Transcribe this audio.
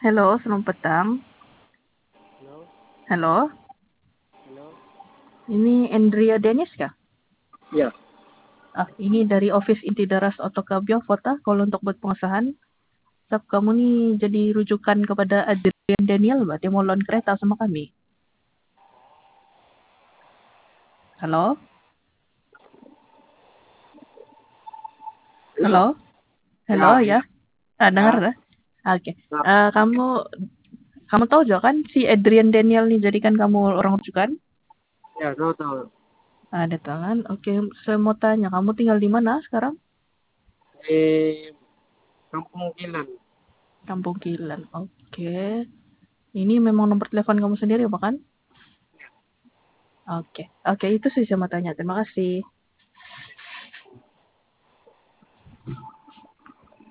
Halo, selamat petang. Halo, Halo, halo. ini Andrea Dennis kah? Ya, Ini dari Office Inti Daras Otokabio Kota. Kalau untuk buat pengesahan, tetap kamu nih jadi rujukan kepada Adrian Daniel, berarti mau loan kereta sama kami. Halo, halo. halo, halo Ya, ya. ya, Dengar ya. dah. Oke. Nah, Kamu tahu juga kan si Adrian Daniel nih jadikan kamu orang rujukan? ya, tahu. Ada tangan. Oke, saya mau tanya, kamu tinggal di mana sekarang? Di Kampung Kilan. Kampung Kilan. Oke. Ini memang nomor telepon kamu sendiri, bukan? Oke, oke itu sih saya mau tanya. Terima kasih.